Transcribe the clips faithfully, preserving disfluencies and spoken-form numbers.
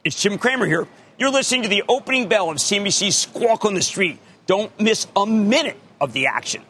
It's Jim Cramer here. You're listening to the opening bell of C N B C's Squawk on the Street. Don't miss a minute of the action.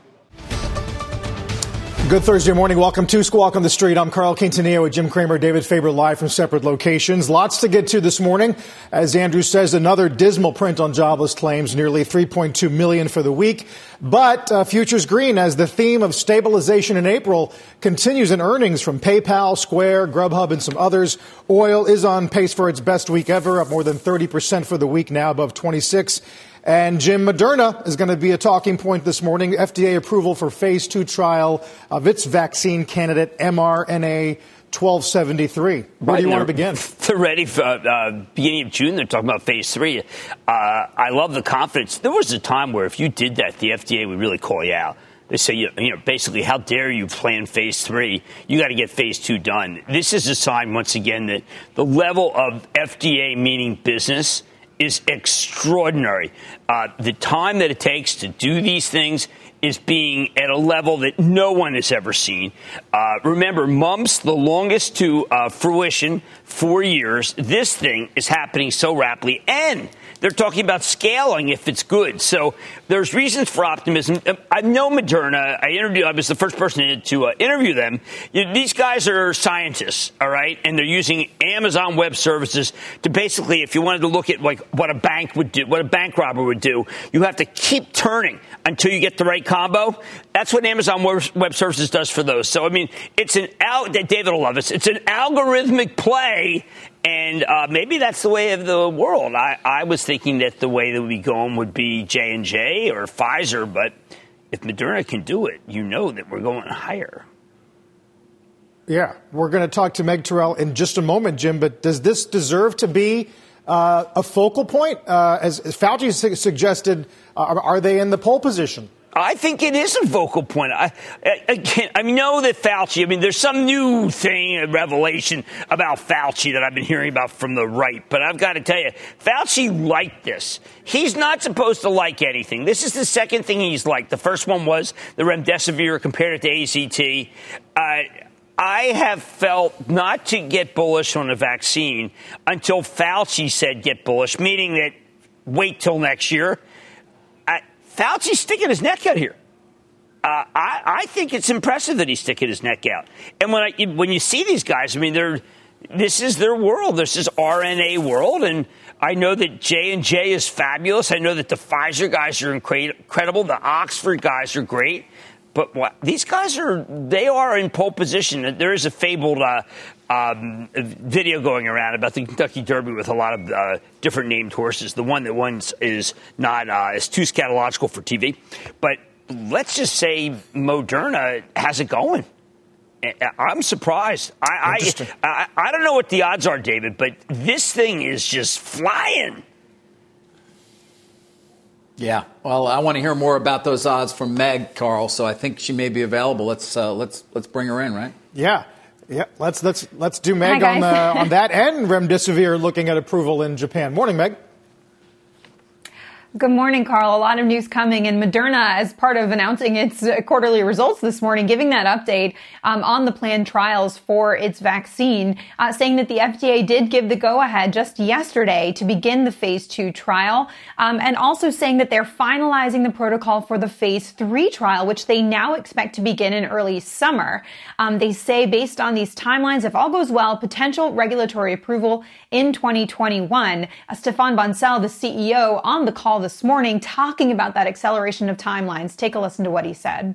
Good Thursday morning. Welcome to Squawk on the Street. I'm Carl Quintanilla with Jim Cramer, David Faber, live from separate locations. Lots to get to this morning. As Andrew says, another dismal print on jobless claims, nearly three point two million for the week. But uh, futures green as the theme of stabilization in April continues in earnings from PayPal, Square, Grubhub, and some others. Oil is on pace for its best week ever, up more than thirty percent for the week, now above twenty-six. And Jim, Moderna is going to be a talking point this morning. F D A approval for phase two trial of its vaccine candidate, M R N A twelve seventy-three. Where right, do you want to begin? They're ready for uh, beginning of June. They're talking about phase three. Uh, I love the confidence. There was a time where if you did that, the F D A would really call you out. They say, you know, basically, how dare you plan phase three? You got to get phase two done. This is a sign, once again, that the level of F D A meaning business is extraordinary. Uh, the time that it takes to do these things is being at a level that no one has ever seen. Uh, remember, mumps, the longest to uh, fruition, four years. This thing is happening so rapidly, and they're talking about scaling if it's good. So there's reasons for optimism. I know Moderna. I interviewed. I was the first person to uh, interview them. You know, these guys are scientists, all right, and they're using Amazon Web Services to basically, if you wanted to look at like what a bank would do, what a bank robber would do, you have to keep turning until you get the right combo. That's what Amazon Web Services does for those. So I mean, it's an al- David will love this. It's an algorithmic play. And uh, maybe that's the way of the world. I, I was thinking that the way that we go going would be J and J or Pfizer, but if Moderna can do it, you know that we're going higher. Yeah, we're going to talk to Meg Terrell in just a moment, Jim, but does this deserve to be uh, a focal point? Uh, as, as Fauci su- suggested, uh, are, are they in the pole position? I think it is a focal point. I, I, I know that Fauci, I mean, there's some new thing, a revelation about Fauci that I've been hearing about from the right. But I've got to tell you, Fauci liked this. He's not supposed to like anything. This is the second thing he's liked. The first one was the remdesivir, compared it to A Z T. Uh, I have felt not to get bullish on a vaccine until Fauci said get bullish, meaning that wait till next year. Fauci's sticking his neck out here. Uh, I, I think it's impressive that he's sticking his neck out. And when I, when you see these guys, I mean, they're this is their world. This is R N A world, and I know that J and J is fabulous. I know that the Pfizer guys are incredible. The Oxford guys are great. But what, these guys are, they are in pole position. There is a fabled uh, um, video going around about the Kentucky Derby with a lot of uh, different named horses. The one that won is not, uh, is too scatological for T V. But let's just say Moderna has it going. I'm surprised. I, I, I, I don't know what the odds are, David, but this thing is just flying. Yeah, well, I want to hear more about those odds from Meg, Carl. So I think she may be available. Let's uh, let's let's bring her in, right? Yeah, yeah. Let's let's let's do Meg Hi, on uh, on that and remdesivir looking at approval in Japan. Morning, Meg. Good morning, Carl. A lot of news coming, and Moderna, as part of announcing its quarterly results this morning, giving that update um, on the planned trials for its vaccine, uh, saying that the F D A did give the go-ahead just yesterday to begin the phase two trial, um, and also saying that they're finalizing the protocol for the phase three trial, which they now expect to begin in early summer. Um, they say, based on these timelines, if all goes well, potential regulatory approval in twenty twenty-one. Uh, Stéphane Bancel, the C E O, on the call this morning talking about that acceleration of timelines. Take a listen to what he said.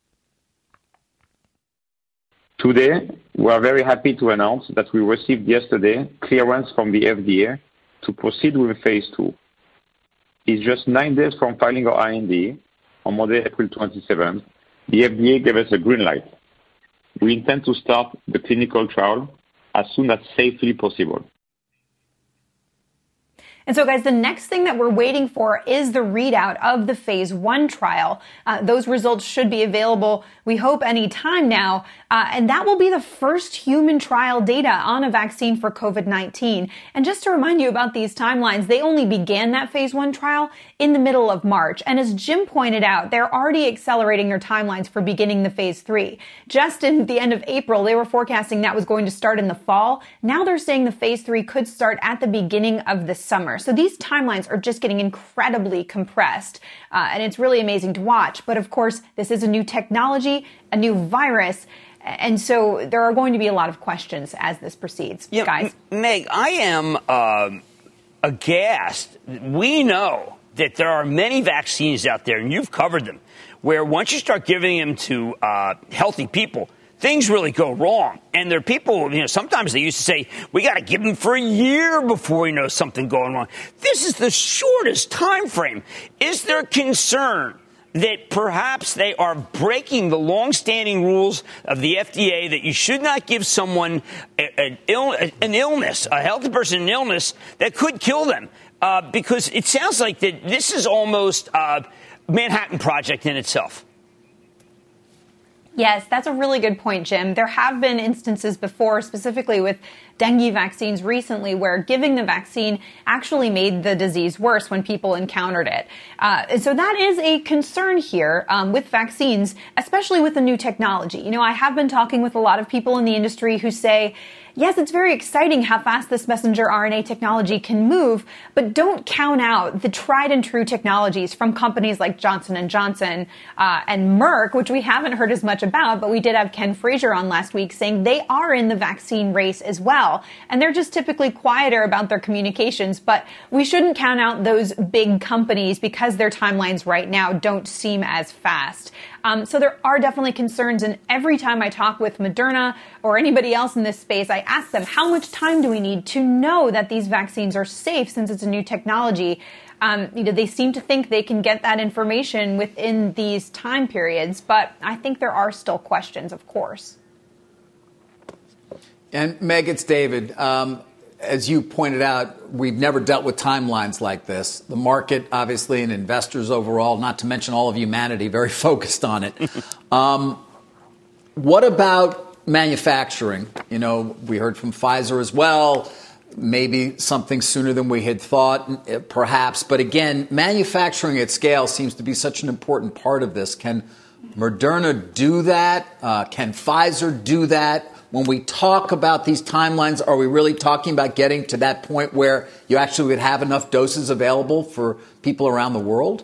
Today, we are very happy to announce that we received yesterday clearance from the F D A to proceed with phase two. It's just nine days from filing our I N D on Monday, April twenty-seventh. The F D A gave us a green light. We intend to start the clinical trial as soon as safely possible. And so, guys, the next thing that we're waiting for is the readout of the phase one trial. Uh, those results should be available, we hope, any time now. Uh, and that will be the first human trial data on a vaccine for COVID nineteen. And just to remind you about these timelines, they only began that phase one trial in the middle of March. And as Jim pointed out, they're already accelerating their timelines for beginning the phase three. Just in the end of April, they were forecasting that was going to start in the fall. Now they're saying the phase three could start at the beginning of the summer. So these timelines are just getting incredibly compressed, uh, and it's really amazing to watch. But of course, this is a new technology, a new virus, and so there are going to be a lot of questions as this proceeds. Yeah, guys. M- Meg, I am um, aghast. We know that there are many vaccines out there, and you've covered them, where once you start giving them to uh, healthy people, things really go wrong. And there are people, you know, sometimes they used to say, we got to give them for a year before we know something going wrong. This is the shortest time frame. Is there concern that perhaps they are breaking the longstanding rules of the F D A that you should not give someone an, Ill, an illness, a healthy person an illness that could kill them? Uh, because it sounds like that this is almost a Manhattan Project in itself. Yes, that's a really good point, Jim. There have been instances before, specifically with dengue vaccines recently, where giving the vaccine actually made the disease worse when people encountered it. Uh, and so that is a concern here um, with vaccines, especially with the new technology. You know, I have been talking with a lot of people in the industry who say, yes, it's very exciting how fast this messenger R N A technology can move, but don't count out the tried and true technologies from companies like Johnson and Johnson uh, and Merck, which we haven't heard as much about, but we did have Ken Frazier on last week saying they are in the vaccine race as well. And they're just typically quieter about their communications, but we shouldn't count out those big companies because their timelines right now don't seem as fast. Um, so there are definitely concerns, and every time I talk with Moderna or anybody else in this space, I ask them, how much time do we need to know that these vaccines are safe since it's a new technology? Um, you know, they seem to think they can get that information within these time periods, but I think there are still questions, of course. And Meg, it's David. Um, as you pointed out, we've never dealt with timelines like this. The market, obviously, and investors overall, not to mention all of humanity, very focused on it. um, what about manufacturing? You know, we heard from Pfizer as well. Maybe something sooner than we had thought, perhaps. But again, manufacturing at scale seems to be such an important part of this. Can Moderna do that? Uh, can Pfizer do that? When we talk about these timelines, are we really talking about getting to that point where you actually would have enough doses available for people around the world?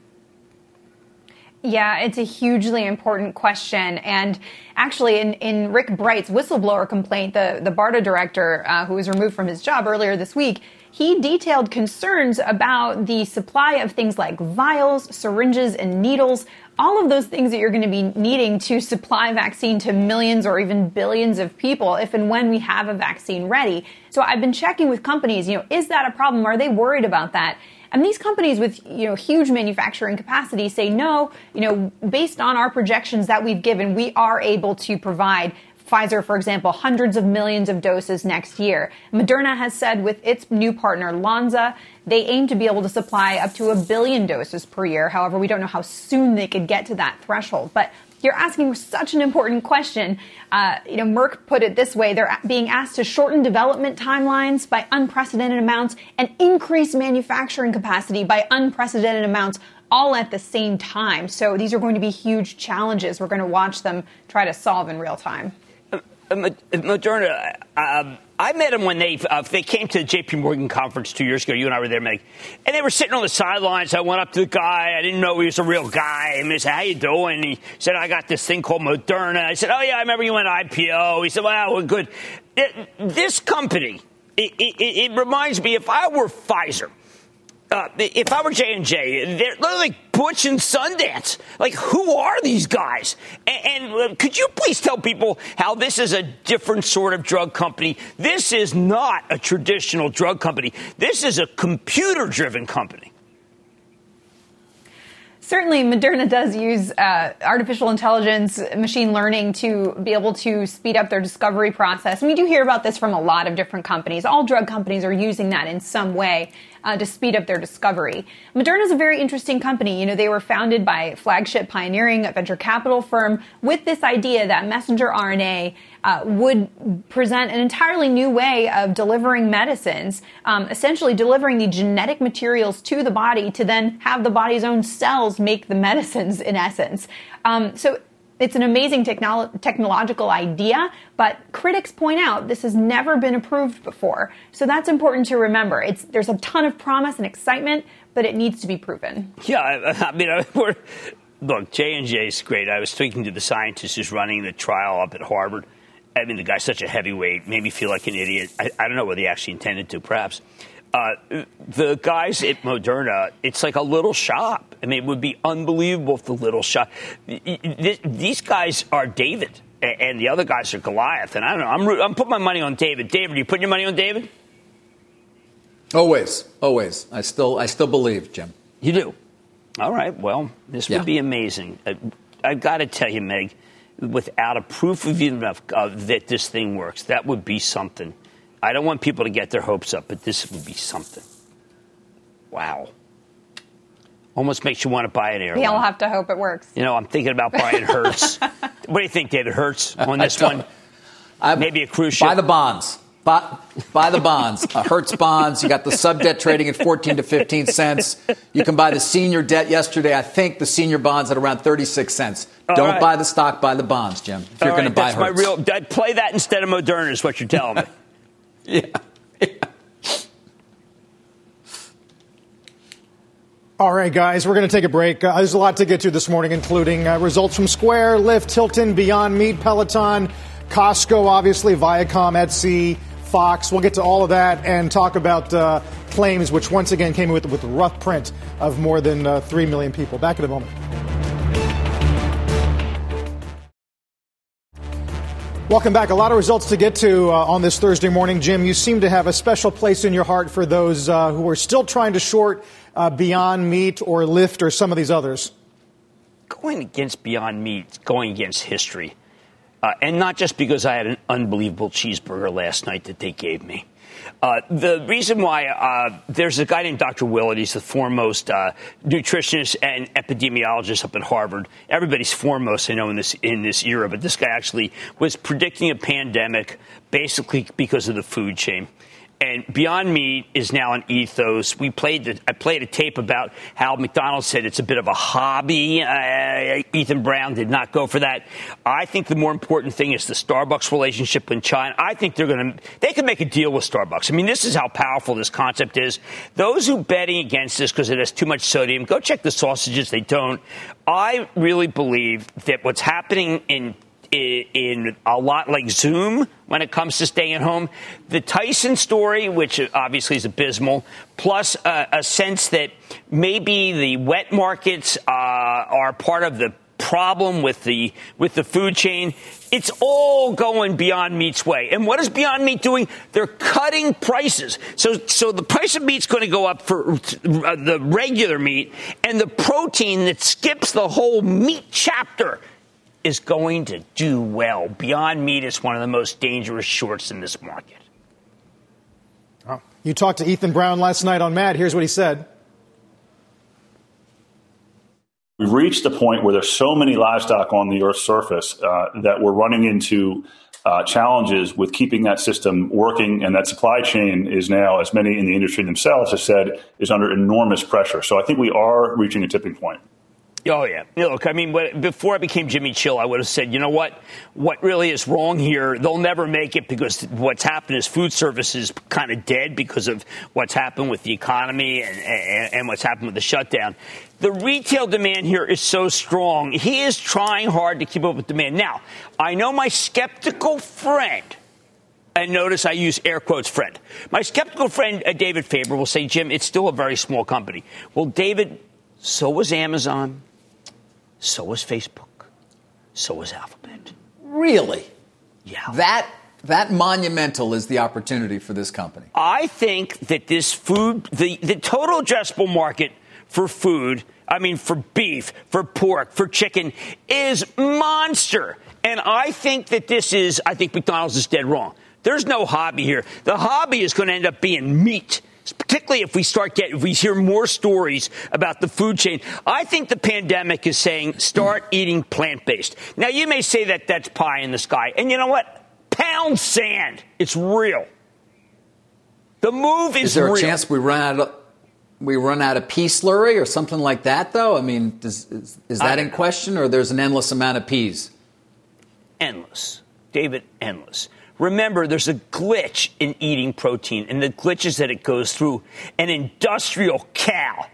Yeah, it's a hugely important question. And actually, in, in Rick Bright's whistleblower complaint, the, the BARDA director uh, who was removed from his job earlier this week, he detailed concerns about the supply of things like vials, syringes, and needles, all of those things that you're going to be needing to supply vaccine to millions or even billions of people if and when we have a vaccine ready. So I've been checking with companies, you know, is that a problem? Are they worried about that? And these companies with, you know, huge manufacturing capacity say, no, you know, based on our projections that we've given, we are able to provide Pfizer, for example, hundreds of millions of doses next year. Moderna has said with its new partner, Lonza, they aim to be able to supply up to a billion doses per year. However, we don't know how soon they could get to that threshold. But you're asking such an important question. Uh, you know, Merck put it this way. They're being asked to shorten development timelines by unprecedented amounts and increase manufacturing capacity by unprecedented amounts, all at the same time. So these are going to be huge challenges. We're going to watch them try to solve in real time. Moderna, um, I met them when they uh, they came to the J P Morgan conference two years ago. You and I were there, Meg. And they were sitting on the sidelines. I went up to the guy. I didn't know he was a real guy. I mean, I said, how you doing? And he said, I got this thing called Moderna. I said, oh, yeah, I remember you went I P O. He said, well, we're good. It, this company, it, it, it reminds me, if I were Pfizer, Uh, if I were J and J, they're, they're like Butch and Sundance. Like, who are these guys? And, and uh, could you please tell people how this is a different sort of drug company? This is not a traditional drug company. This is a computer-driven company. Certainly, Moderna does use uh, artificial intelligence, machine learning to be able to speed up their discovery process. And we do hear about this from a lot of different companies. All drug companies are using that in some way uh, to speed up their discovery. Moderna is a very interesting company. You know, they were founded by Flagship Pioneering, a venture capital firm, with this idea that messenger R N A uh, would present an entirely new way of delivering medicines, um, essentially delivering the genetic materials to the body to then have the body's own cells make the medicines, in essence. Um, so it's an amazing technolo- technological idea, but critics point out this has never been approved before. So that's important to remember. It's, there's a ton of promise and excitement, but it needs to be proven. Yeah, I, I mean, we're, look, J and J is great. I was speaking to the scientist who's running the trial up at Harvard. I mean, the guy's such a heavyweight, made me feel like an idiot. I, I don't know whether he actually intended to, perhaps. Uh, the guys at Moderna, it's like a little shop. I mean, it would be unbelievable if the little shop. These guys are David, and the other guys are Goliath. And I don't know. I'm, I'm putting my money on David. David, are you putting your money on David? Always, always. I still, I still believe, Jim. You do. All right. Well, this yeah. would be amazing. I, I've got to tell you, Meg, without a proof of enough uh, that this thing works, that would be something. I don't want people to get their hopes up, but this would be something. Wow. Almost makes you want to buy an airline. We all have to hope it works. You know, I'm thinking about buying Hertz. What do you think, David? Hertz on this one? I, Maybe a cruise ship? Buy the bonds. Buy, buy the bonds. Uh, Hertz bonds. You got the sub-debt trading at fourteen to fifteen cents. You can buy the senior debt yesterday. I think the senior bonds at around thirty-six cents. All Don't right. buy the stock, buy the bonds, Jim. If all you're right, going to buy that's Hertz. My real, I'd play that instead of Moderna is what you're telling me. Yeah. yeah. All right, guys, we're going to take a break. Uh, there's a lot to get to this morning, including uh, results from Square, Lyft, Hilton, Beyond Meat, Peloton, Costco, obviously, Viacom, Etsy, Fox. We'll get to all of that and talk about uh, claims, which once again came with, with a rough print of more than uh, three million people. Back in a moment. Welcome back. A lot of results to get to uh, on this Thursday morning. Jim, you seem to have a special place in your heart for those uh, who are still trying to short uh, Beyond Meat or Lyft or some of these others. Going against Beyond Meat, going against history. Uh, and not just because I had an unbelievable cheeseburger last night that they gave me. Uh, the reason why uh, there's a guy named Doctor Willett. He's the foremost uh, nutritionist and epidemiologist up at Harvard. Everybody's foremost, I know, in this in this era. But this guy actually was predicting a pandemic basically because of the food chain. And Beyond Meat is now an ethos. We played the, I played a tape about how McDonald's said it's a bit of a hobby. Uh, Ethan Brown did not go for that. I think the more important thing is the Starbucks relationship with China. I think they're going to, they can make a deal with Starbucks. I mean, this is how powerful this concept is. Those who betting against this because it has too much sodium, go check the sausages. They don't. I really believe that what's happening in in a lot like Zoom when it comes to staying at home. The Tyson story, which obviously is abysmal, plus a, a sense that maybe the wet markets uh, are part of the problem with the with the food chain. It's all going Beyond Meat's way. And what is Beyond Meat doing? They're cutting prices. So so the price of meat's going to go up for the regular meat, and the protein that skips the whole meat chapter is going to do well. Beyond Meat is one of the most dangerous shorts in this market. Oh. You talked to Ethan Brown last night on Mad. Here's what he said. We've reached a point where there's so many livestock on the Earth's surface uh, that we're running into uh, challenges with keeping that system working, and that supply chain is now, as many in the industry themselves have said, is under enormous pressure. So I think we are reaching a tipping point. Oh, yeah. Look, I mean, before I became Jimmy Chill, I would have said, you know what? What really is wrong here? They'll never make it because what's happened is food service is kind of dead because of what's happened with the economy and, and, and what's happened with the shutdown. The retail demand here is so strong. He is trying hard to keep up with demand. Now, I know my skeptical friend, and notice I use air quotes friend. My skeptical friend, uh, David Faber, will say, Jim, it's still a very small company. Well, David, so was Amazon. So was Facebook. So was Alphabet. Really? Yeah. That that monumental is the opportunity for this company. I think that this food, the, the total addressable market for food, I mean, for beef, for pork, for chicken, is monster. And I think that this is, I think McDonald's is dead wrong. There's no hobby here. The hobby is going to end up being meat. Particularly if we start getting, if we hear more stories about the food chain. I think the pandemic is saying start eating plant-based. Now, you may say that that's pie in the sky. And you know what? Pound sand. It's real. The move is real. Is there real. a chance we run out of, we run out of pea slurry or something like that, though? I mean, does, is, is that in question, or there's an endless amount of peas? Endless. David, endless. Remember, there's a glitch in eating protein, and the glitch is that it goes through an industrial cow.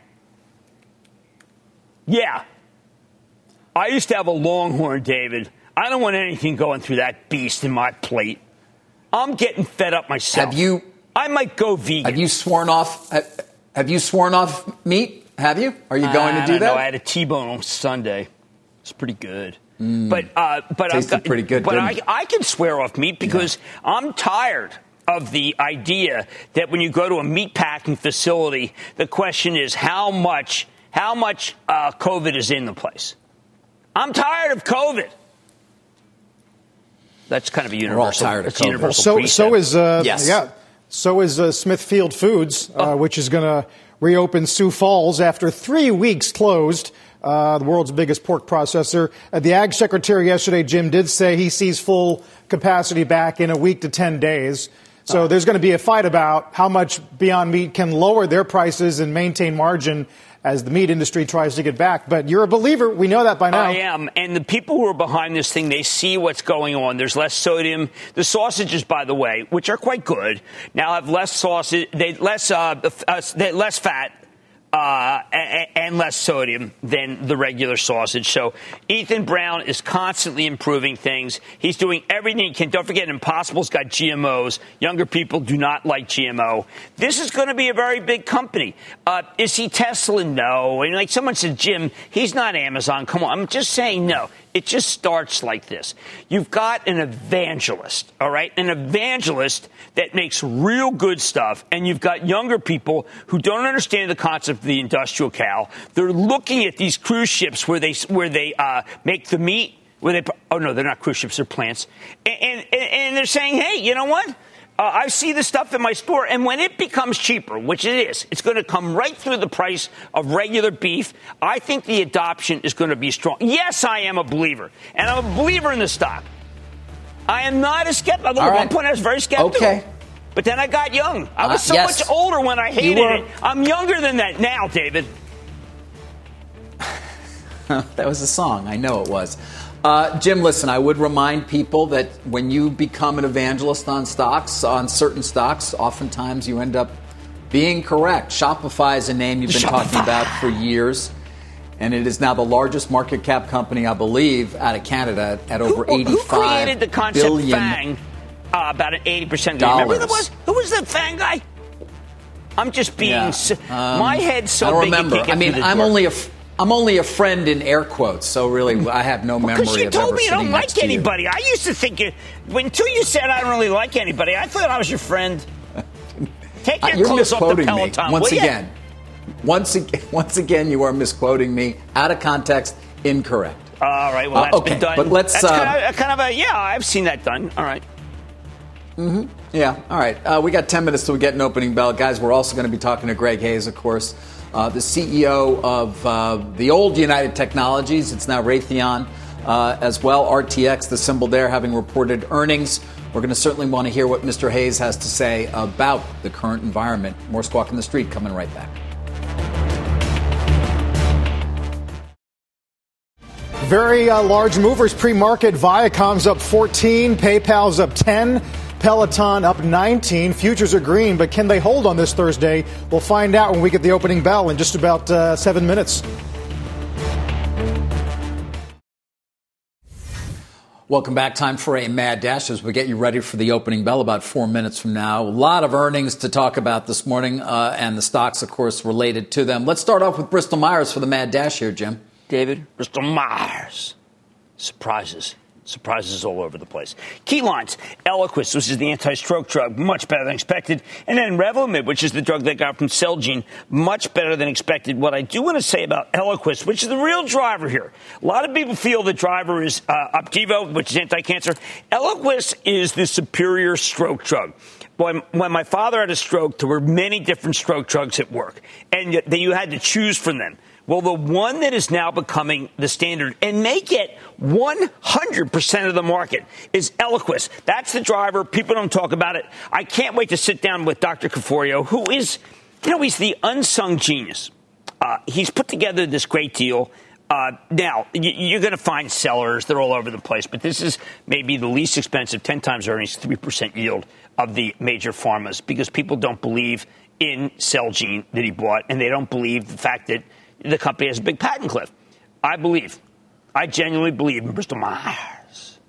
Yeah. I used to have a Longhorn, David. I don't want anything going through that beast in my plate. I'm getting fed up myself. Have you? I might go vegan. Have you sworn off? Have you sworn off meat? Have you? Are you going uh, to do I don't that? know. I had a T-bone on Sunday. It's pretty good. Mm. But uh, but tasted I've got, pretty good. But I, I can swear off meat because yeah. I'm tired of the idea that when you go to a meat packing facility, the question is how much how much uh, COVID is in the place. I'm tired of COVID. That's kind of a universal. We're all tired of COVID. Universal so precept. so is uh, yes. yeah. So is uh, Smithfield Foods, uh, oh. which is going to reopen Sioux Falls after three weeks closed. Uh, the world's biggest pork processor. Uh, the Ag Secretary yesterday, Jim, did say he sees full capacity back in a week to ten days. So uh, there's going to be a fight about how much Beyond Meat can lower their prices and maintain margin as the meat industry tries to get back. But you're a believer. We know that by now. I am. And the people who are behind this thing, they see what's going on. There's less sodium. The sausages, by the way, which are quite good, now have less sausage, they less, uh, uh, they less fat. Uh, and less sodium than the regular sausage. So Ethan Brown is constantly improving things. He's doing everything he can. Don't forget, Impossible's got G M Os. Younger people do not like G M O. This is going to be a very big company. Uh, is he Tesla? No. And like someone said, Jim, he's not Amazon. Come on. I'm just saying no. It just starts like this. You've got an evangelist, all right? An evangelist that makes real good stuff, and you've got younger people who don't understand the concept of the industrial cow. They're looking at these cruise ships where they where they uh, make the meat. Where they oh no, they're not cruise ships, they're plants, and and, and they're saying, hey, you know what? Uh, I see the stuff in my store, and when it becomes cheaper, which it is, it's going to come right through the price of regular beef. I think the adoption is going to be strong. Yes, I am a believer, and I'm a believer in the stock. I am not a skeptic. At right. one point, I was very skeptical. Okay. But then I got young. I was uh, so yes. much older when I hated it. I'm younger than that now, David. That was a song. I know it was. Uh, Jim, listen, I would remind people that when you become an evangelist on stocks, on certain stocks, oftentimes you end up being correct. Shopify is a name you've been Shopify. talking about for years, and it is now the largest market cap company, I believe, out of Canada at over who, eighty-five who created the concept billion FANG? Uh, about an eighty percent gain. Remember that was? Who was the FANG guy? I'm just being... Yeah. So, um, my head's so I don't big remember. you can't get I mean, through the I'm door. only a... I'm only a friend in air quotes, so really I have no memory Because you of told ever me you sitting don't next like to you. anybody. I used to think you, until you said I don't really like anybody, I thought I was your friend. Take your You're clothes off the misquoting me Peloton, once will again. Once again, once again, you are misquoting me out of context, incorrect. All right, well that's uh, okay, been done. But let's that's uh, kind, of, kind of a yeah. I've seen that done. All right. Mm-hmm. Yeah. All right. Uh, we got ten minutes till we get an opening bell, guys. We're also going to be talking to Greg Hayes, of course. Uh, the C E O of uh, the old United Technologies. It's now Raytheon uh, as well. R T X, the symbol there, having reported earnings. We're going to certainly want to hear what Mister Hayes has to say about the current environment. More Squawk in the Street coming right back. Very uh, large movers pre-market. Viacom's up fourteen, PayPal's up ten. Peloton up nineteen. Futures are green, but can they hold on this Thursday? We'll find out when we get the opening bell in just about uh, seven minutes. Welcome back. Time for a Mad Dash as we get you ready for the opening bell about four minutes from now. A lot of earnings to talk about this morning, uh, and the stocks, of course, related to them. Let's start off with Bristol Myers for the Mad Dash here, Jim. David, Bristol Myers. Surprises. Surprises all over the place. Key lines. Eliquis, which is the anti-stroke drug, much better than expected. And then Revlimid, which is the drug they got from Celgene, much better than expected. What I do want to say about Eliquis, which is the real driver here. A lot of people feel the driver is uh, Opdivo, which is anti-cancer. Eliquis is the superior stroke drug. When, when my father had a stroke, there were many different stroke drugs at work, and that you had to choose from them. Well, the one that is now becoming the standard and may get one hundred percent of the market is Eliquis. That's the driver. People don't talk about it. I can't wait to sit down with Doctor Caforio, who is, you know, he's the unsung genius. Uh, he's put together this great deal. Uh, now, you, you're going to find sellers. They're all over the place. But this is maybe the least expensive, ten times earnings, three percent yield of the major pharmas because people don't believe in Celgene that he bought, and they don't believe the fact that the company has a big patent cliff. I believe. I genuinely believe in Bristol Myers.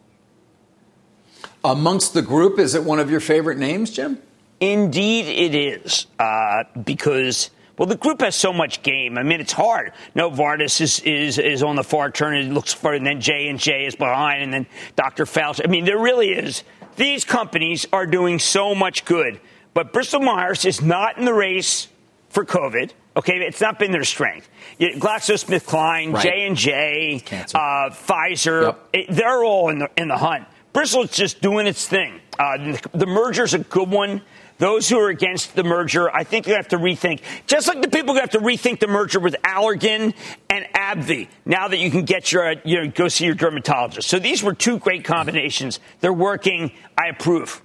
Amongst the group, is it one of your favorite names, Jim? Indeed it is, uh, because, well, the group has so much game. I mean, it's hard. Novartis is, is, is on the far turn. It looks far, and then J and J is behind, and then Doctor Fauci. I mean, there really is. These companies are doing so much good. But Bristol Myers is not in the race for COVID. Okay, it's not been their strength. GlaxoSmithKline, right. J and J, uh, Pfizer, yep. it, they're all in the in the hunt. Bristol's just doing its thing. Uh, the, the merger's a good one. Those who are against the merger, I think you have to rethink. Just like the people who have to rethink the merger with Allergan and AbbVie. Now that you can get your, you know, go see your dermatologist. So these were two great combinations. They're working. I approve.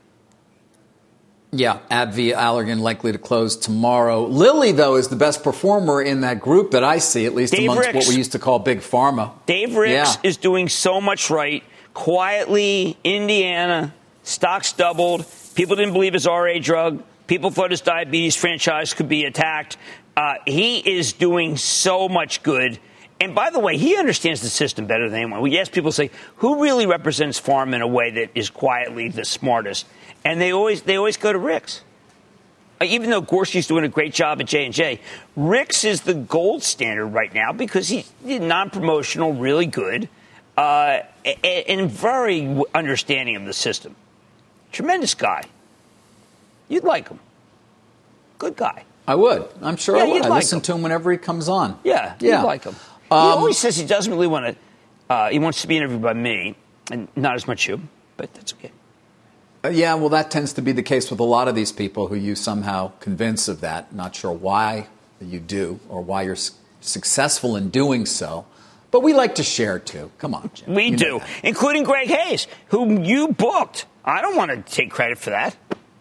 Yeah, AbbVie, Allergan likely to close tomorrow. Lilly, though, is the best performer in that group that I see, at least Dave amongst Ricks. what we used to call big pharma. Dave Ricks yeah. is doing so much right. Quietly, Indiana, stocks doubled. People didn't believe his R A drug. People thought his diabetes franchise could be attacked. Uh, he is doing so much good. And by the way, he understands the system better than anyone. We ask people, say, who really represents pharma in a way that is quietly the smartest? And they always they always go to Ricks. Uh, even though Gorski's doing a great job at J and J, Ricks is the gold standard right now because he's non-promotional, really good, uh, and, and very understanding of the system. Tremendous guy. You'd like him. Good guy. I would. I'm sure yeah, I would. I like listen him. to him whenever he comes on. Yeah, yeah. you'd like him. Um, he always says he doesn't really want to, uh, he wants to be interviewed by me, and not as much you, but that's okay. Uh, yeah, well, that tends to be the case with a lot of these people who you somehow convince of that. Not sure why you do or why you're su- successful in doing so. But we like to share, too. Come on, Jim. We you do, including Greg Hayes, whom you booked. I don't want to take credit for that.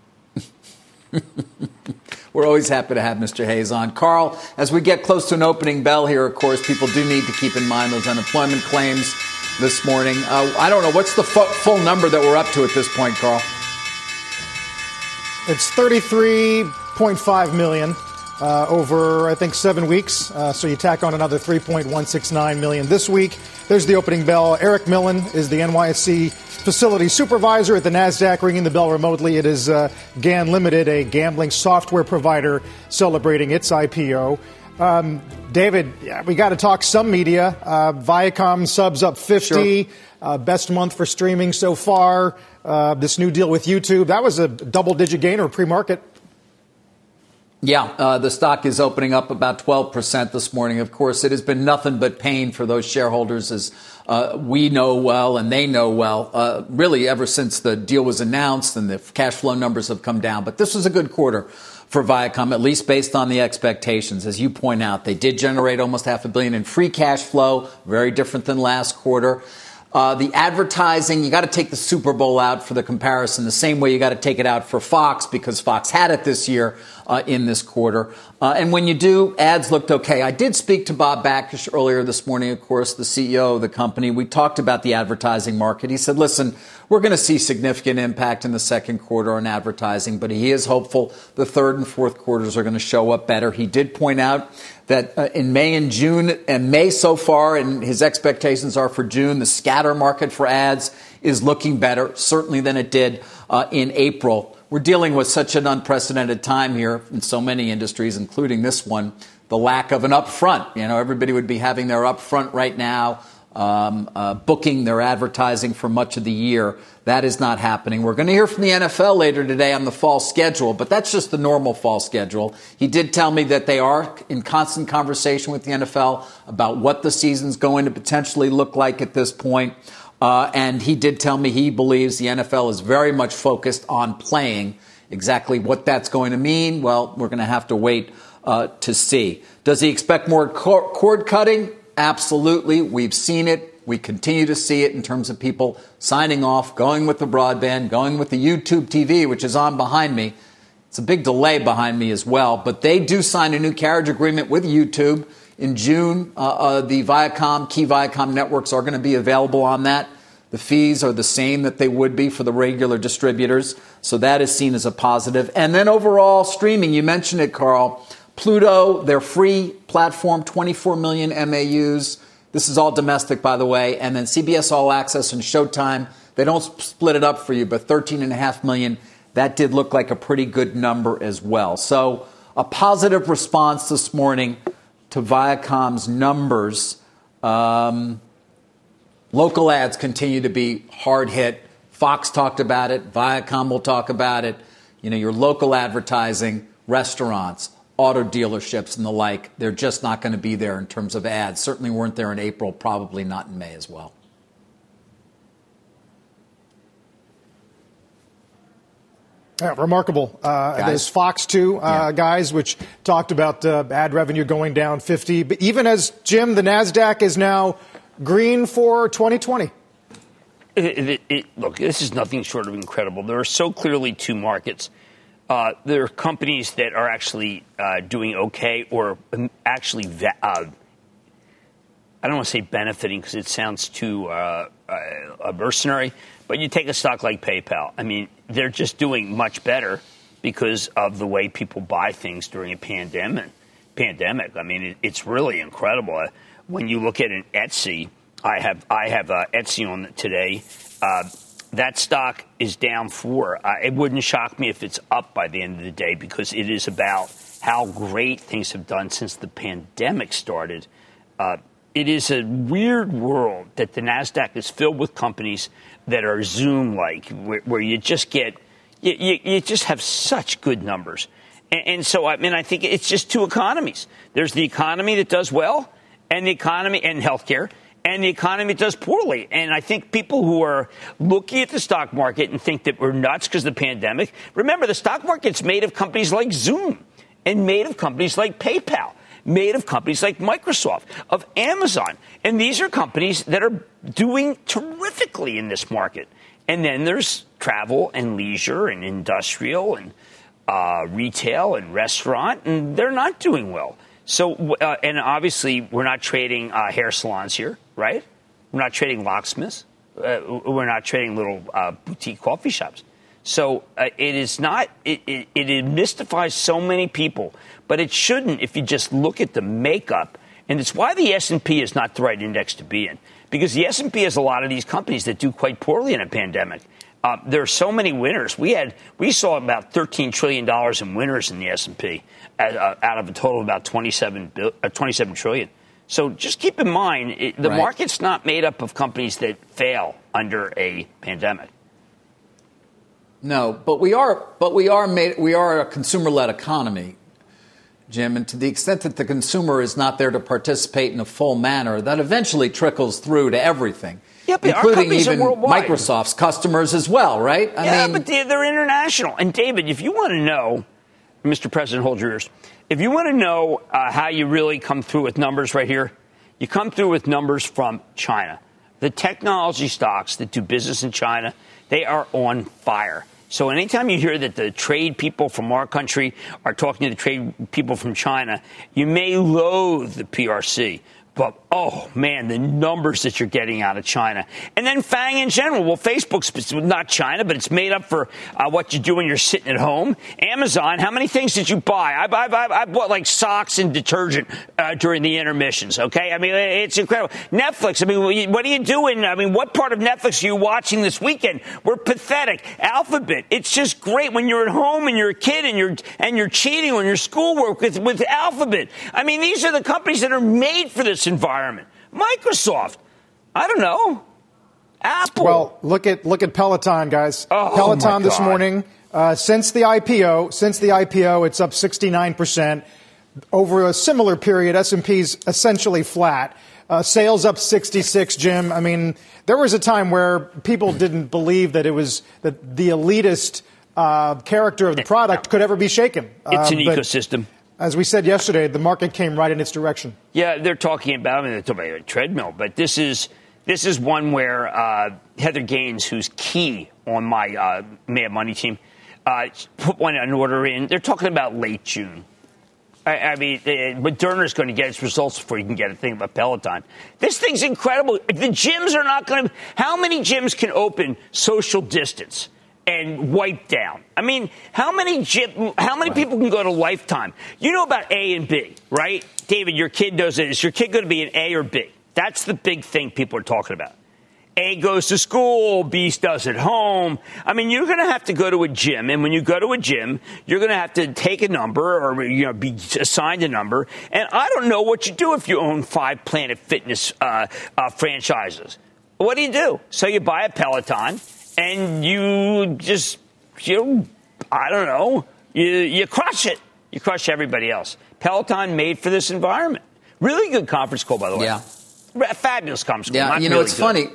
We're always happy to have Mister Hayes on. Carl, as we get close to an opening bell here, of course, people do need to keep in mind those unemployment claims this morning. Uh, I don't know. What's the fu- full number that we're up to at this point, Carl? It's thirty-three point five million uh, over, I think, seven weeks. Uh, so you tack on another three point one six nine million this week. There's the opening bell. Eric Millen is the N Y S E facility supervisor at the NASDAQ, ringing the bell remotely. It is uh, GAN Limited, a gambling software provider, celebrating its I P O. Um, David, we got to talk some media. Uh, Viacom subs up fifty. Sure. Uh, best month for streaming so far. Uh, this new deal with YouTube, that was a double-digit gainer pre-market. Yeah, uh, the stock is opening up about twelve percent this morning. Of course, it has been nothing but pain for those shareholders, as uh, we know well and they know well, uh, really ever since the deal was announced and the cash flow numbers have come down. But this was a good quarter for Viacom, at least based on the expectations. As you point out, they did generate almost half a billion in free cash flow, very different than last quarter. Uh, the advertising, you got to take the Super Bowl out for the comparison, the same way you got to take it out for Fox, because Fox had it this year uh, in this quarter. Uh, and when you do, ads looked okay. I did speak to Bob Bakish earlier this morning, of course, the C E O of the company. We talked about the advertising market. He said, listen, we're going to see significant impact in the second quarter on advertising, but he is hopeful the third and fourth quarters are going to show up better. He did point out that uh, in May and June, and May so far, and his expectations are for June, the scatter market for ads is looking better, certainly than it did uh, in April. We're dealing with such an unprecedented time here in so many industries, including this one, the lack of an upfront. You know, everybody would be having their upfront right now. um, uh, booking their advertising for much of the year. That is not happening. We're going to hear from the N F L later today on the fall schedule, but that's just the normal fall schedule. He did tell me that they are in constant conversation with the N F L about what the season's going to potentially look like at this point. Uh, and he did tell me he believes the N F L is very much focused on playing. Exactly what that's going to mean, well, we're going to have to wait uh, to see. Does he expect more cord cutting? Absolutely. We've seen it. We continue to see it in terms of people signing off, going with the broadband, going with the YouTube T V, which is on behind me. It's a big delay behind me as well. But they do sign a new carriage agreement with YouTube. In June, uh, uh, the Viacom, key Viacom networks are going to be available on that. The fees are the same that they would be for the regular distributors. So that is seen as a positive. And then overall streaming, you mentioned it, Carl. Pluto, their free platform, twenty-four million M A Us. This is all domestic, by the way. And then C B S All Access and Showtime, they don't split it up for you, but thirteen point five million. That did look like a pretty good number as well. So a positive response this morning to Viacom's numbers. Um, local ads continue to be hard hit. Fox talked about it. Viacom will talk about it. You know, your local advertising, restaurants, auto dealerships and the like, they're just not going to be there in terms of ads. Certainly weren't there in April, probably not in May as well. Yeah, remarkable. Uh, there's Fox two uh, yeah. guys, which talked about uh, ad revenue going down fifty. But even as, Jim, the NASDAQ is now green for twenty twenty. It, it, it, look, this is nothing short of incredible. There are so clearly two markets. Uh, there are companies that are actually uh, doing okay or actually, va- uh, I don't want to say benefiting because it sounds too uh, uh, mercenary, but you take a stock like PayPal. I mean, they're just doing much better because of the way people buy things during a pandemic. Pandemic. I mean, it, it's really incredible. Uh, when you look at an Etsy, I have I have uh, Etsy on today. Uh, That stock is down four. Uh, it wouldn't shock me if it's up by the end of the day because it is about how great things have done since the pandemic started. Uh, it is a weird world that the NASDAQ is filled with companies that are Zoom-like, where, where you just get, you, you, you just have such good numbers. And, and so, I mean, I think it's just two economies. There's the economy that does well and the economy and healthcare. And the economy does poorly. And I think people who are looking at the stock market and think that we're nuts because of the pandemic, remember, the stock market's made of companies like Zoom and made of companies like PayPal, made of companies like Microsoft, of Amazon. And these are companies that are doing terrifically in this market. And then there's travel and leisure and industrial and uh, retail and restaurant, and they're not doing well. So, uh, and obviously, we're not trading uh, hair salons here, right? We're not trading locksmiths. Uh, we're not trading little uh, boutique coffee shops. So uh, it is not, it, it, it mystifies so many people, but it shouldn't if you just look at the makeup. And it's why the S and P is not the right index to be in, because the S and P has a lot of these companies that do quite poorly in a pandemic. Uh, there are so many winners. We had we saw about thirteen trillion dollars in winners in the S and P uh, out of a total of about twenty-seven, uh, twenty-seven trillion. So just keep in mind, it, the right. market's not made up of companies that fail under a pandemic. No, but we are but we are made we are a consumer-led economy, Jim, and to the extent that the consumer is not there to participate in a full manner, that eventually trickles through to everything. Yeah, but including even Microsoft's customers as well, right? I yeah, mean, but they're, they're international. And, David, if you want to know, Mister President, hold your ears. If you want to know uh, how you really come through with numbers right here, you come through with numbers from China. The technology stocks that do business in China, they are on fire. So anytime you hear that the trade people from our country are talking to the trade people from China, you may loathe the P R C. But, oh, man, the numbers that you're getting out of China. And then FANG in general. Well, Facebook's not China, but it's made up for uh, what you do when you're sitting at home. Amazon, how many things did you buy? I, I, I, I bought, like, socks and detergent uh, during the intermissions, okay? I mean, it's incredible. Netflix, I mean, what are you doing? I mean, what part of Netflix are you watching this weekend? We're pathetic. Alphabet, it's just great when you're at home and you're a kid and you're and you're cheating on your schoolwork with, with Alphabet. I mean, these are the companies that are made for this environment. Microsoft. I don't know. Apple. Well, look at look at Peloton, guys. Oh, Peloton my this God. morning, uh, since the I P O, since the I P O, it's up sixty-nine percent. Over a similar period, S and P's essentially flat. Uh, sales up sixty-six, Jim. I mean, there was a time where people didn't believe that it was that the elitist uh, character of the product could ever be shaken. It's an Uh, but ecosystem. As we said yesterday, the market came right in its direction. Yeah, they're talking about, I mean, they're talking about a treadmill, but this is this is one where uh, Heather Gaines, who's key on my uh, Mad Money team, uh, put one an order in. They're talking about late June. I, I mean, uh, Moderna's going to get its results before you can get a thing about Peloton. This thing's incredible. The gyms are not going to. How many gyms can open social distance and wipe down? I mean, how many gym, how many people can go to Lifetime? You know about A and B, right? David, your kid knows it. Is your kid going to be an A or B? That's the big thing people are talking about. A goes to school, B does at home. I mean, you're going to have to go to a gym, and when you go to a gym, you're going to have to take a number or, you know, be assigned a number. And I don't know what you do if you own five Planet Fitness uh, uh, franchises. What do you do? So you buy a Peloton, and you just, you, I don't know, you, you crush it. You crush everybody else. Peloton made for this environment. Really good conference call, by the way. Yeah. Fabulous conference call. Yeah, Not you know, really it's good. funny.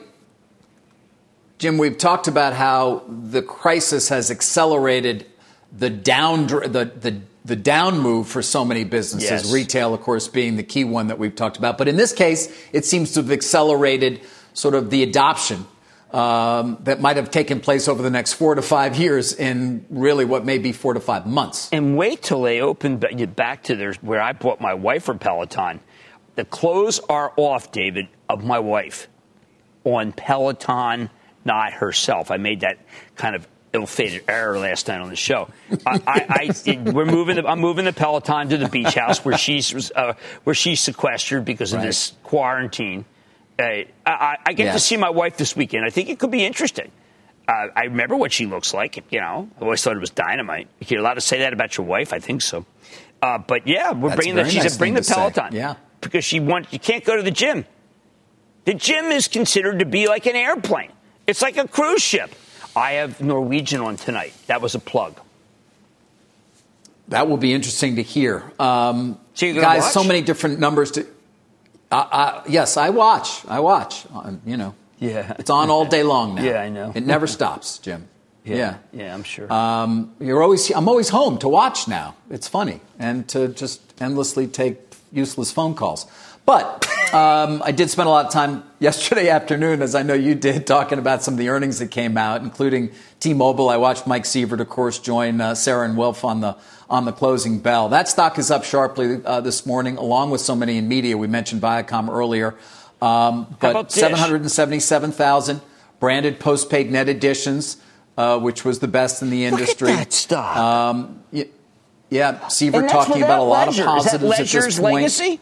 Jim, we've talked about how the crisis has accelerated the down the the, the down move for so many businesses, Yes. retail, of course, being the key one that we've talked about. But in this case, it seems to have accelerated sort of the adoption um, that might have taken place over the next four to five years in really what may be four to five months. And wait till they open ba- back to their, where I bought my wife for Peloton. The clothes are off, David, of my wife on Peloton. Not herself. I made that kind of ill-fated error last night on the show. I, I, I it, we're moving. The, I'm moving the Peloton to the beach house where she's uh, where she's sequestered because of Right. this quarantine. Uh, I, I get Yes. to see my wife this weekend. I think it could be interesting. Uh, I remember what she looks like. You know, I always thought it was dynamite. You're allowed to say that about your wife. I think so. Uh, but yeah, we're That's bringing a the. very She nice said, "Bring thing the to say." Peloton." Yeah. Because she wants. You can't go to the gym. The gym is considered to be like an airplane. It's like a cruise ship. I have Norwegian on tonight. That was a plug. That will be interesting to hear. Um, So you're gonna guys, watch? so many different numbers to. Uh, uh, yes, I watch. I watch. Uh, you know, Yeah. it's on all day long now. Yeah, I know. It never stops, Jim. Yeah, Yeah, I'm sure. Um, you're always. I'm always home to watch now. It's funny and to just endlessly take useless phone calls. But um, I did spend a lot of time yesterday afternoon, as I know you did, talking about some of the earnings that came out, including T-Mobile. I watched Mike Sievert, of course, join uh, Sarah and Wilf on the on the closing bell. That stock is up sharply uh, this morning, along with so many in media. We mentioned Viacom earlier. Um, How about but Dish? seven hundred seventy-seven thousand branded postpaid net additions, uh, which was the best in the industry. Look at that stock. Um, y- yeah, Sievert And that's talking about a without lot Ledger. of positives Is that at Ledger's this point. legacy?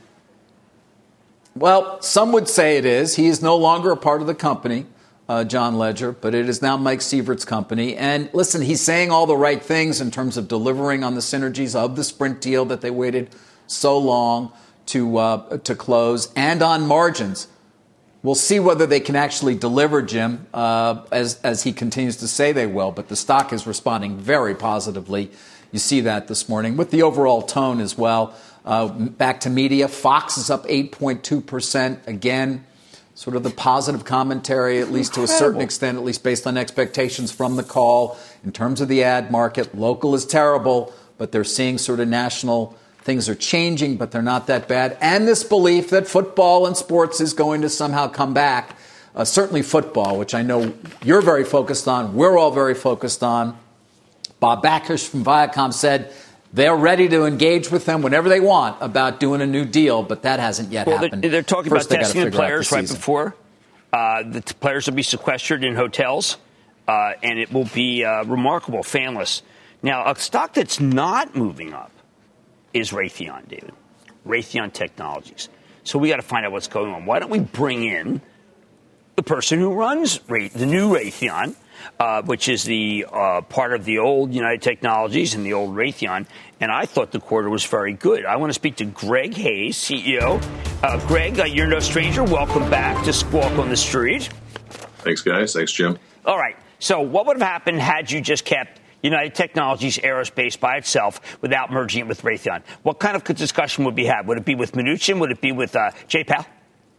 Well, some would say it is. He is no longer a part of the company, uh, John Ledger, but it is now Mike Sievert's company. And listen, he's saying all the right things in terms of delivering on the synergies of the Sprint deal that they waited so long to uh, to close, and on margins. We'll see whether they can actually deliver, Jim, uh, as as he continues to say they will. But the stock is responding very positively. You see that this morning with the overall tone as well. Uh, back to media, Fox is up eight point two percent again. Sort of the positive commentary, at least to a certain extent, at least based on expectations from the call. In terms of the ad market, local is terrible, but they're seeing sort of national things are changing, but they're not that bad. And this belief that football and sports is going to somehow come back. Uh, certainly football, which I know you're very focused on. We're all very focused on. Bob Bakish from Viacom said they're ready to engage with them whenever they want about doing a new deal, but that hasn't yet Well, happened. they're, they're talking First, about they gotta testing the figure out players the right season. before. Uh, the t- players will be sequestered in hotels, uh, and it will be uh, remarkable, fanless. Now, a stock that's not moving up is Raytheon, David. Raytheon Technologies. So we got to find out what's going on. Why don't we bring in the person who runs Ray- the new Raytheon, uh, which is the uh, part of the old United Technologies and the old Raytheon. And I thought the quarter was very good. I want to speak to Greg Hayes, C E O Uh, Greg, uh, you're no stranger. Welcome back to Squawk on the Street. Thanks, guys. Thanks, Jim. All right. So what would have happened had you just kept United Technologies Aerospace by itself without merging it with Raytheon? What kind of discussion would be had? Would it be with Mnuchin? Would it be with uh, Jay Powell?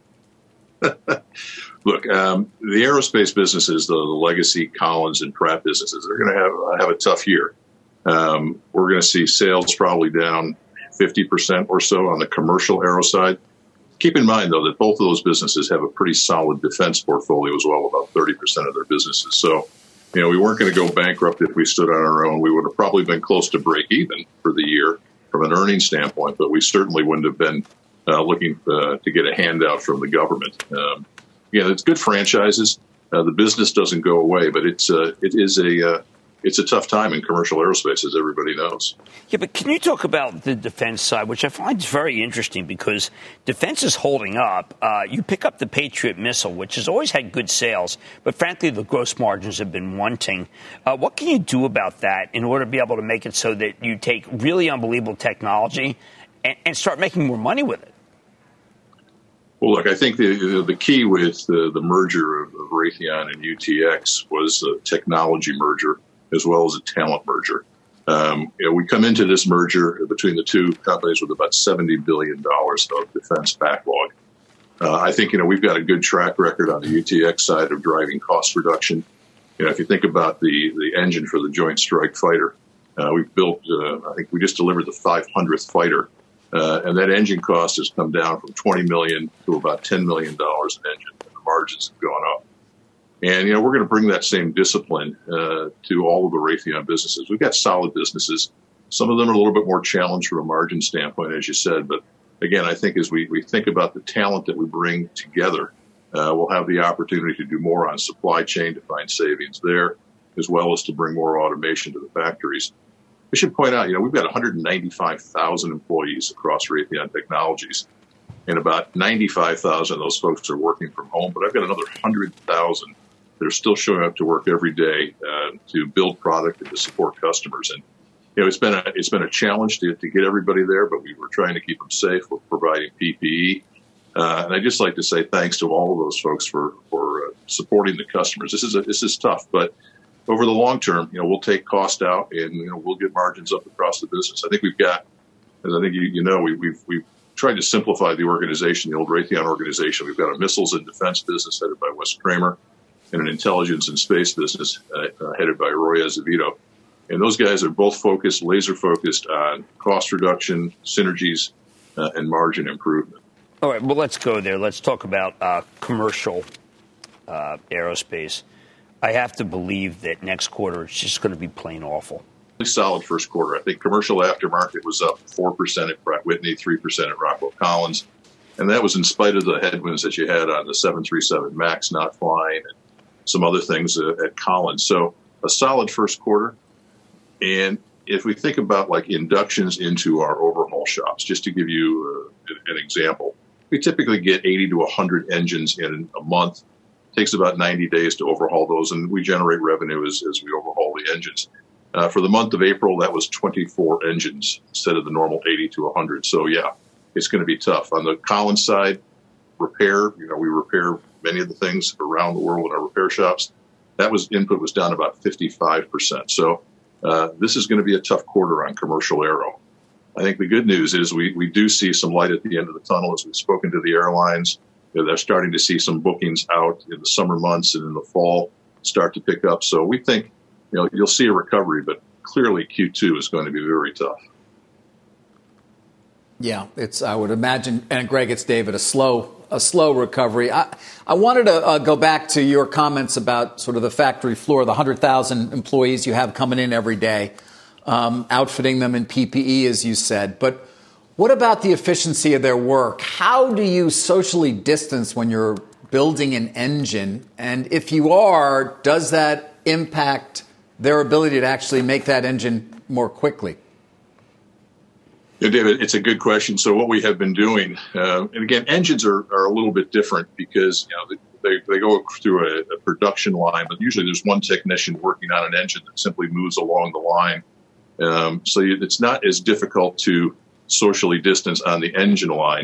Look, um, the aerospace businesses, the, the legacy Collins and Pratt businesses, they're going to have have a tough year. Um, we're going to see sales probably down fifty percent or so on the commercial aero side. Keep in mind, though, that both of those businesses have a pretty solid defense portfolio as well, about thirty percent of their businesses. So, you know, we weren't going to go bankrupt if we stood on our own. We would have probably been close to break even for the year from an earnings standpoint, but we certainly wouldn't have been uh, looking uh, to get a handout from the government. Um, yeah, it's good franchises. Uh, the business doesn't go away, but it's uh, it is a uh, it's a tough time in commercial aerospace, as everybody knows. Yeah, but can you talk about the defense side, which I find very interesting because defense is holding up. Uh, you pick up the Patriot missile, which has always had good sales, but frankly, the gross margins have been wanting. Uh, what can you do about that in order to be able to make it so that you take really unbelievable technology and, and start making more money with it? Well, look, I think the the key with the, the merger of, of Raytheon and U T X was a technology merger as well as a talent merger. Um, you know, we come into this merger between the two companies with about seventy billion dollars of defense backlog. Uh, I think, you know, we've got a good track record on the U T X side of driving cost reduction. You know, if you think about the, the engine for the Joint Strike Fighter, uh, we've built, uh, I think we just delivered the five hundredth fighter. Uh, and that engine cost has come down from twenty million dollars to about ten million dollars an engine, and the margins have gone up. And, you know, we're going to bring that same discipline uh, to all of the Raytheon businesses. We've got solid businesses. Some of them are a little bit more challenged from a margin standpoint, as you said. But, again, I think as we, we think about the talent that we bring together, uh, we'll have the opportunity to do more on supply chain to find savings there, as well as to bring more automation to the factories. I should point out, you know, we've got one hundred ninety-five thousand employees across Raytheon Technologies, and about ninety-five thousand of those folks are working from home. But I've got another one hundred thousand that are still showing up to work every day uh, to build product and to support customers. And you know, it's been a it's been a challenge to, to get everybody there, but we were trying to keep them safe with providing P P E. Uh, and I'd just like to say thanks to all of those folks for for uh, supporting the customers. This is a, this is tough, but over the long term, you know, we'll take cost out and, you know, we'll get margins up across the business. I think we've got, as I think you, you know, we, we've we've tried to simplify the organization, the old Raytheon organization. We've got a missiles and defense business headed by Wes Kramer and an intelligence and space business uh, headed by Roy Azevedo. And those guys are both focused, laser focused on cost reduction, synergies, uh, and margin improvement. All right, well, let's go there. Let's talk about uh, commercial uh, aerospace. I have to believe that next quarter it's just going to be plain awful. Solid first quarter. I think commercial aftermarket was up four percent at Pratt Whitney, three percent at Rockwell Collins. And that was in spite of the headwinds that you had on the seven thirty-seven MAX not flying and some other things uh, at Collins. So a solid first quarter. And if we think about like inductions into our overhaul shops, just to give you uh, an example, we typically get eighty to one hundred engines in a month. It takes about ninety days to overhaul those, and we generate revenue as, as we overhaul the engines. Uh, for the month of April, that was twenty-four engines instead of the normal eighty to one hundred. So, yeah, it's going to be tough. On the Collins side, repair, you know, we repair many of the things around the world in our repair shops. That was input was down about fifty-five percent. So uh, this is going to be a tough quarter on commercial aero. I think the good news is we, we do see some light at the end of the tunnel as we've spoken to the airlines. You know, they're starting to see some bookings out in the summer months and in the fall start to pick up. So we think, you know, you'll see a recovery, but clearly Q two is going to be very tough. Yeah, it's, I would imagine, and Greg, it's David, a slow, a slow recovery. I, I wanted to uh, go back to your comments about sort of the factory floor, the one hundred thousand employees you have coming in every day, um, outfitting them in P P E, as you said. But what about the efficiency of their work? How do you socially distance when you're building an engine? And if you are, does that impact their ability to actually make that engine more quickly? Yeah, David, it's a good question. So what we have been doing, uh, and again, engines are, are a little bit different because, you know, they, they go through a, a production line, but usually there's one technician working on an engine that simply moves along the line. Um, so it's not as difficult to socially distance on the engine line.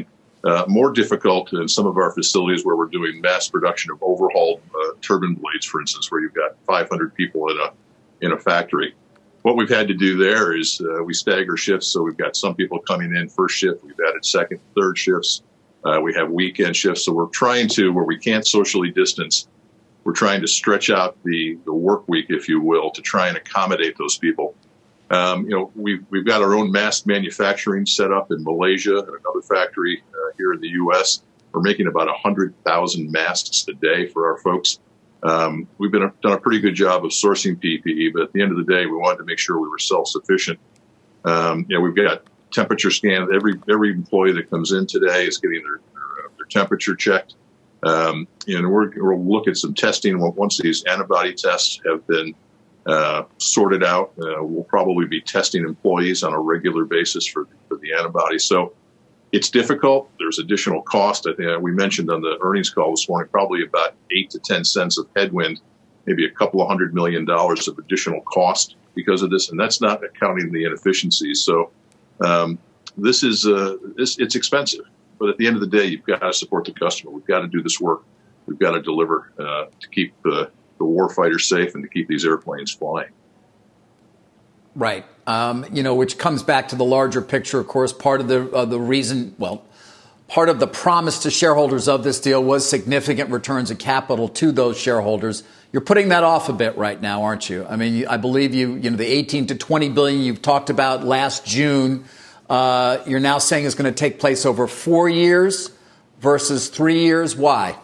Uh, more difficult in some of our facilities where we're doing mass production of overhauled uh, turbine blades, for instance, where you've got five hundred people in a in a factory. What we've had to do there is uh, we stagger shifts, so we've got some people coming in first shift. We've added second, third shifts. Uh, we have weekend shifts, so we're trying to, where we can't socially distance, we're trying to stretch out the the work week, if you will, to try and accommodate those people. Um, you know, we've, we've got our own mask manufacturing set up in Malaysia and another factory uh, here in the U S. We're making about one hundred thousand masks a day for our folks. Um, we've been a, done a pretty good job of sourcing P P E, but at the end of the day, we wanted to make sure we were self-sufficient. Um, you know, we've got temperature scans. Every every employee that comes in today is getting their, their, their temperature checked. Um, and we're, we'll look at some testing once these antibody tests have been Uh, sorted out. Uh, we'll probably be testing employees on a regular basis for, for the antibodies. So it's difficult. There's additional cost. I think we mentioned on the earnings call this morning, probably about eight to ten cents of headwind, maybe a couple of hundred million dollars of additional cost because of this. And that's not accounting the inefficiencies. So um, this is uh, this, it's expensive. But at the end of the day, you've got to support the customer. We've got to do this work. We've got to deliver uh, to keep uh, the warfighters safe and to keep these airplanes flying. Right. Um, you know, which comes back to the larger picture, of course. Part of the uh, the reason, well, part of the promise to shareholders of this deal was significant returns of capital to those shareholders. You're putting that off a bit right now, aren't you? I mean, I believe you, you know, the eighteen to twenty billion you've talked about last June, uh, you're now saying is going to take place over four years versus three years. Why?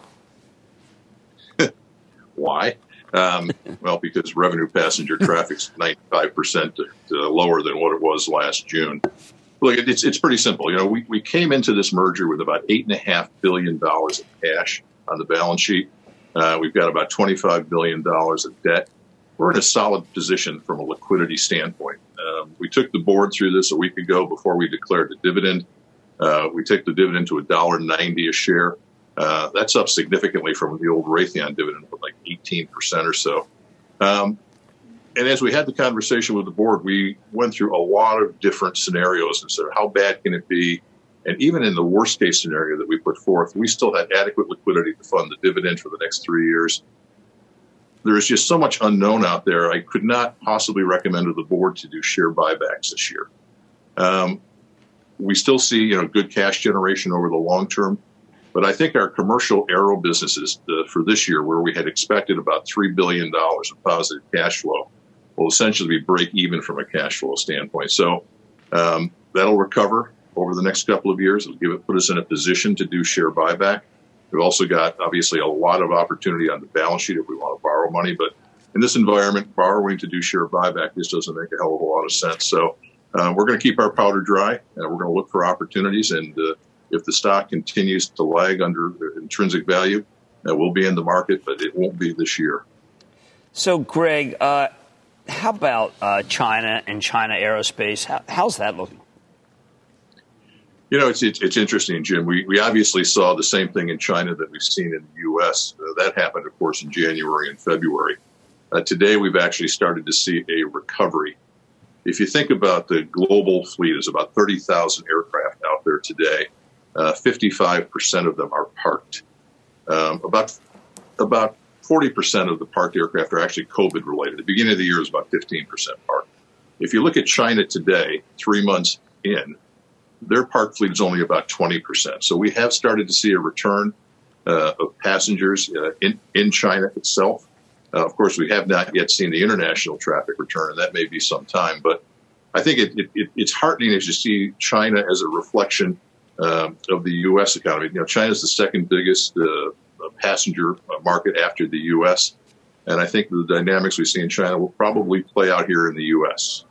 Why? Um, well, because revenue passenger traffic's ninety-five percent to, to lower than what it was last June. Look, it's it's pretty simple. You know, we, we came into this merger with about eight and a half billion dollars of cash on the balance sheet. Uh, we've got about twenty-five billion dollars of debt. We're in a solid position from a liquidity standpoint. Um, we took the board through this a week ago before we declared the dividend. Uh, we took the dividend to one dollar ninety a share. Uh, that's up significantly from the old Raytheon dividend of like eighteen percent or so. Um, and as we had the conversation with the board, we went through a lot of different scenarios and said, how bad can it be? And even in the worst case scenario that we put forth, we still had adequate liquidity to fund the dividend for the next three years. There is just so much unknown out there. I could not possibly recommend to the board to do share buybacks this year. Um, we still see, you know, good cash generation over the long term. But I think our commercial aero businesses uh, for this year, where we had expected about three billion dollars of positive cash flow, will essentially be break even from a cash flow standpoint. So um, that'll recover over the next couple of years. It'll give it, put us in a position to do share buyback. We've also got, obviously, a lot of opportunity on the balance sheet if we want to borrow money. But in this environment, borrowing to do share buyback just doesn't make a hell of a lot of sense. So uh, we're going to keep our powder dry, and we're going to look for opportunities. And uh, if the stock continues to lag under intrinsic value, uh, we'll be in the market, but it won't be this year. So, Greg, uh, how about uh, China and China Aerospace? How, how's that looking? You know, it's it's, it's interesting, Jim. We, we obviously saw the same thing in China that we've seen in the U S. Uh, that happened, of course, in January and February. Uh, today, we've actually started to see a recovery. If you think about the global fleet, there's about thirty thousand aircraft out there today. Uh, fifty-five percent of them are parked. Um, about about forty percent of the parked aircraft are actually COVID related. At the beginning of the year, it was about fifteen percent parked. If you look at China today, three months in, their parked fleet is only about twenty percent. So we have started to see a return uh, of passengers uh, in, in China itself. Uh, of course, we have not yet seen the international traffic return, and that may be some time. But I think it, it, it, it's heartening as you see China as a reflection Uh, of the U S economy. You know, China is the second biggest uh, passenger market after the U S, and I think the dynamics we see in China will probably play out here in the U S.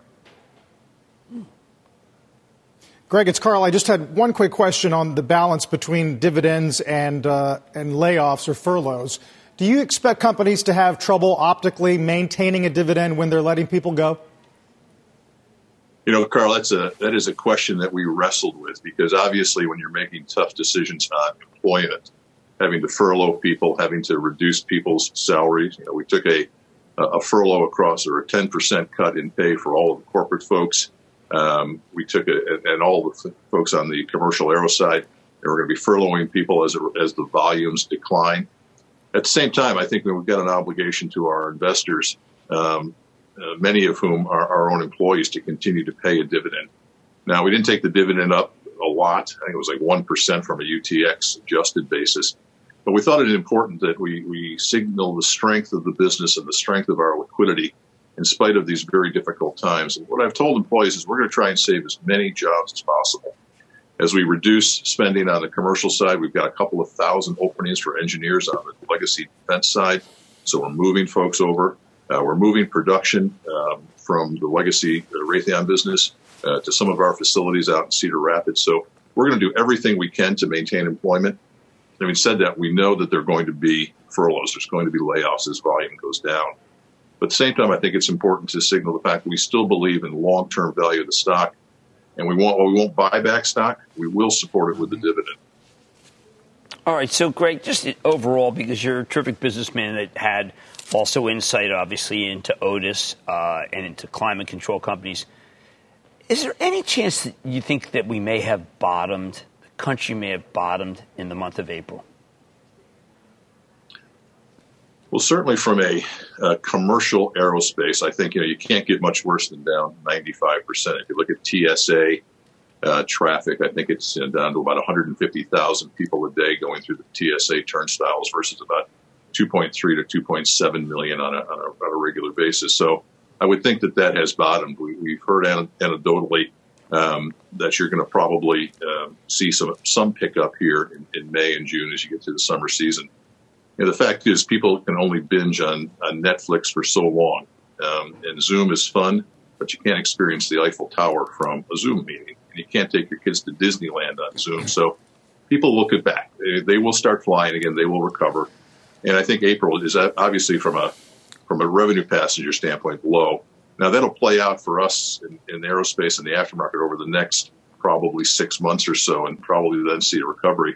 Greg, it's Carl. I just had one quick question on the balance between dividends and uh, and layoffs or furloughs. Do you expect companies to have trouble optically maintaining a dividend when they're letting people go? You know, Carl, that's a that is a question that we wrestled with, because obviously when you're making tough decisions on employment, having to furlough people, having to reduce people's salaries, you know, we took a a furlough across or a ten percent cut in pay for all of the corporate folks. Um, we took a, and all the folks on the commercial aero side. we're going to be furloughing people as, it, as the volumes decline. At the same time, I think we've got an obligation to our investors, um, uh, many of whom are our own employees, to continue to pay a dividend. Now, we didn't take the dividend up a lot. I think it was like one percent from a U T X adjusted basis. But we thought it important that we, we signal the strength of the business and the strength of our liquidity in spite of these very difficult times. And what I've told employees is we're going to try and save as many jobs as possible. As we reduce spending on the commercial side, we've got a couple of thousand openings for engineers on the legacy defense side. So we're moving folks over. Uh, we're moving production um, from the legacy uh, Raytheon business uh, to some of our facilities out in Cedar Rapids. So we're going to do everything we can to maintain employment. Having said that, we know that there are going to be furloughs. There's going to be layoffs as volume goes down. But at the same time, I think it's important to signal the fact that we still believe in long-term value of the stock. And we won't, well, we won't buy back stock. We will support it with the dividend. All right. So, Greg, just overall, because you're a terrific businessman that had also insight, obviously, into Otis uh, and into climate control companies, is there any chance that you think that we may have bottomed, the country may have bottomed in the month of April? Well, certainly from a, a commercial aerospace, I think, you know, you can't get much worse than down ninety-five percent. If you look at T S A uh, traffic, I think it's you know, down to about one hundred fifty thousand people a day going through the T S A turnstiles versus about two point three to two point seven million on a, on a, on a regular basis. So I would think that that has bottomed. We, we've heard anecdotally um, that you're going to probably uh, see some some pickup here in, in May and June as you get to the summer season. You know, the fact is people can only binge on, on Netflix for so long. Um, and Zoom is fun, but you can't experience the Eiffel Tower from a Zoom meeting. And you can't take your kids to Disneyland on Zoom. So people will get back. They, they will start flying again. They will recover. And I think April is obviously from a from a revenue passenger standpoint low. Now, that'll play out for us in, in aerospace and the aftermarket over the next probably six months or so, and probably then see a recovery.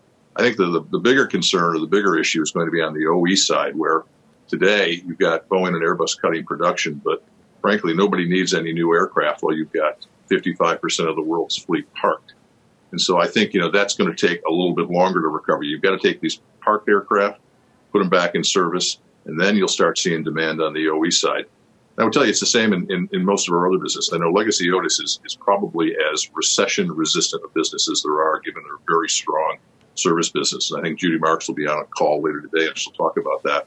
I think the, the, the bigger concern or the bigger issue is going to be on the O E side, where today you've got Boeing and Airbus cutting production, but frankly, nobody needs any new aircraft while you've got fifty-five percent of the world's fleet parked. And so I think, you know, that's going to take a little bit longer to recover. You've got to take these parked aircraft, put them back in service, and then you'll start seeing demand on the O E side. I would tell you it's the same in, in, in most of our other business. I know Legacy Otis is, is probably as recession-resistant a business as there are, given their very strong service business. And I think Judy Marks will be on a call later today, and she'll talk about that.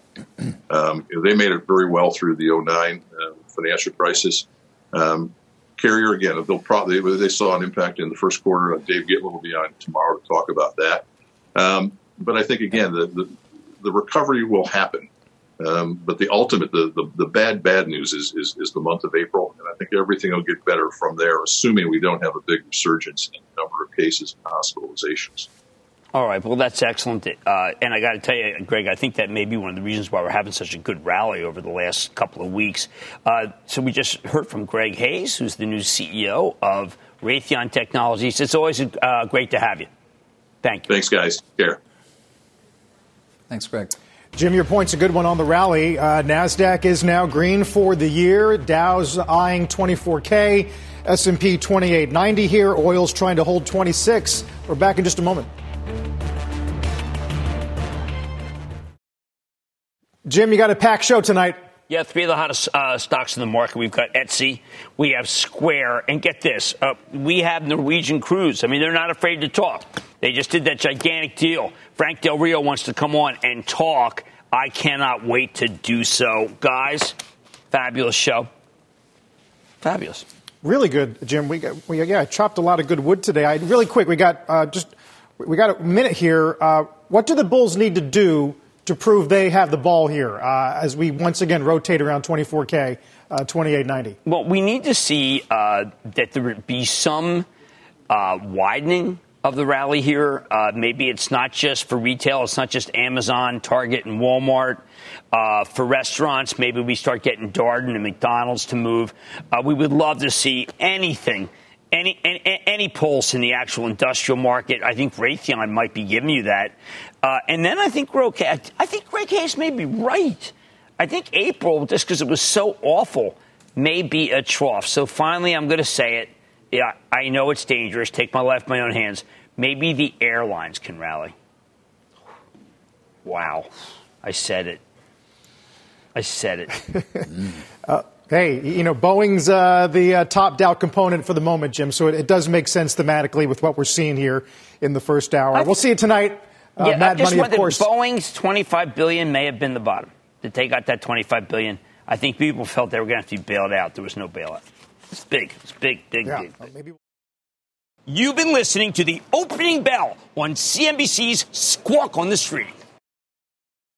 Um, you know, they made it very well through the oh nine uh, financial crisis. Um, Carrier, again, they'll probably they saw an impact in the first quarter. Dave Gitlin will be on tomorrow to talk about that. Um, but I think, again, the, the, the recovery will happen. Um, but the ultimate, the, the, the bad, bad news is, is, is the month of April. And I think everything will get better from there, assuming we don't have a big resurgence in the number of cases and hospitalizations. All right. Well, that's excellent. Uh, and I got to tell you, Greg, I think that may be one of the reasons why we're having such a good rally over the last couple of weeks. Uh, so we just heard from Greg Hayes, who's the new C E O of Raytheon Technologies. It's always uh, great to have you. Thank you. Thanks, guys. Take care. Thanks, Greg. Jim, your point's a good one on the rally. Uh, NASDAQ is now green for the year. Dow's eyeing twenty-four K. S and P twenty-eight ninety here. Oil's trying to hold twenty-six. We're back in just a moment. Jim, you got a packed show tonight. Yeah, three of the hottest uh, stocks in the market. We've got Etsy, we have Square, and get this, uh, we have Norwegian Cruise. I mean, they're not afraid to talk. They just did that gigantic deal. Frank Del Rio wants to come on and talk. I cannot wait to do so. Guys, fabulous show. Fabulous. Really good, Jim. We got, we yeah, chopped a lot of good wood today. I really quick, we got uh, just we got a minute here. Uh, what do the Bulls need to do to prove they have the ball here uh, as we once again rotate around twenty-four K, uh, twenty-eight ninety? Well, we need to see uh, that there be some uh, widening of the rally here. Uh, maybe it's not just for retail. It's not just Amazon, Target, and Walmart. Uh, for restaurants, maybe we start getting Darden and McDonald's to move. Uh, we would love to see anything, any, any any pulse in the actual industrial market. I think Raytheon might be giving you that. Uh, and then I think we're okay. I, I think Greg Hayes may be right. I think April, just because it was so awful, may be a trough. So finally, I'm going to say it. Yeah, I know it's dangerous. Take my life in my own hands. maybe the airlines can rally. Wow. I said it. I said it. mm. uh, hey, you know, Boeing's uh, the uh, top Dow component for the moment, Jim, so it, it does make sense thematically with what we're seeing here in the first hour. I we'll see it tonight. Uh, yeah, Mad I just Money, of course. Boeing's twenty-five billion dollars may have been the bottom. That they got that twenty-five billion dollars. I think people felt they were going to have to be bailed out. There was no bailout. It's big. It's big, big, yeah, big. big. Maybe. You've been listening to the opening bell on C N B C's Squawk on the Street.